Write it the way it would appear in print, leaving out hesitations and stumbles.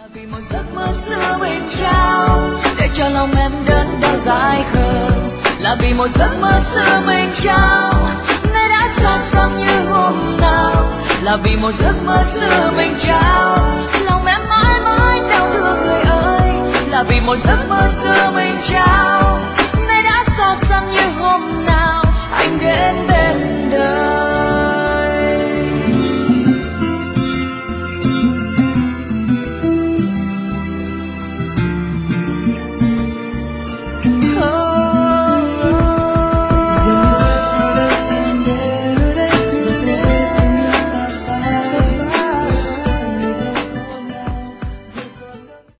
vì một giấc mơ xưa mình trao để cho lòng em đớn đau dại khờ, là vì một giấc mơ xưa mình trao nay đã xa xăm như hôm nào, là vì một giấc mơ xưa mình trao lòng em mãi mãi đau thương người ơi, là vì một giấc mơ xưa mình trao nay đã xa xăm như hôm